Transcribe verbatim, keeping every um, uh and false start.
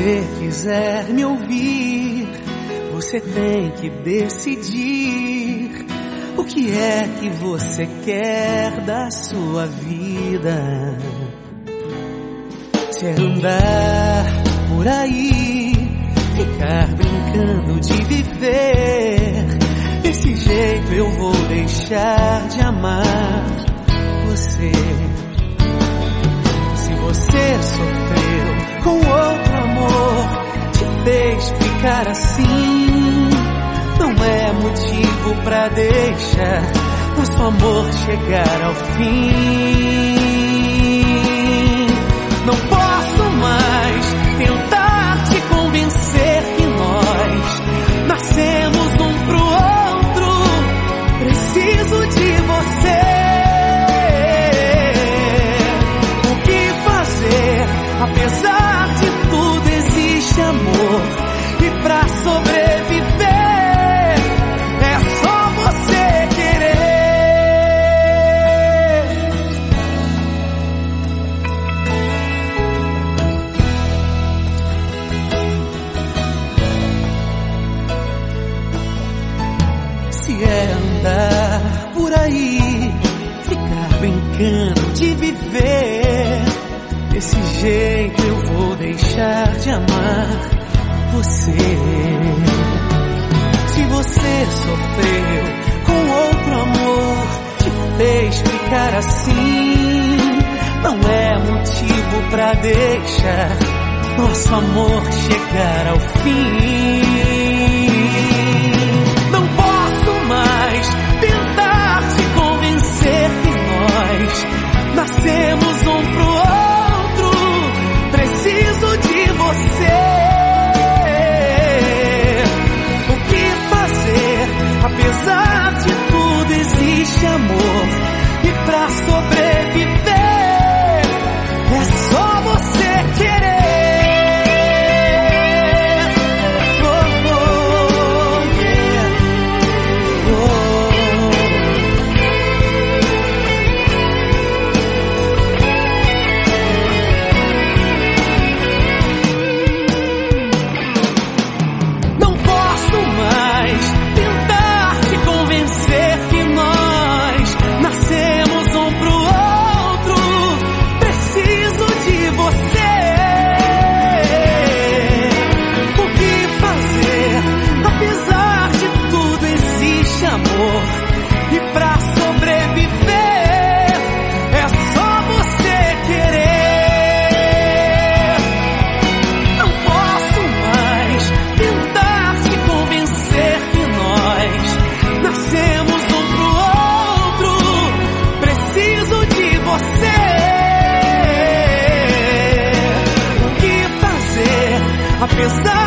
você quiser me ouvir, você tem que decidir o que é que você quer da sua vida. Se é andar por aí, ficar brincando de viver, desse jeito eu vou deixar de amar você. Se você sofreu com outro amor, te fez ficar assim, não é motivo pra deixar nosso amor chegar ao fim. Não posso mais tentar te convencer que nós nascemos um pro outro. Preciso de você. O que fazer? Apesar de tudo existe amor, e pra sobreviver é só você querer. Se é andar por aí, ficar brincando de viver, desse jeito eu vou deixar de amar você. Se você sofreu com outro amor, te fez ficar assim, não é motivo pra deixar nosso amor chegar ao fim. Não posso mais tentar te convencer que nós nascemos um pro outro. Preciso de você. O que fazer? Apesar de tudo existe amor, e pra sobreviver é só você querer. E pra sobreviver é só você querer. Não posso mais tentar te convencer que nós nascemos um pro outro. Preciso de você. O que fazer? Apesar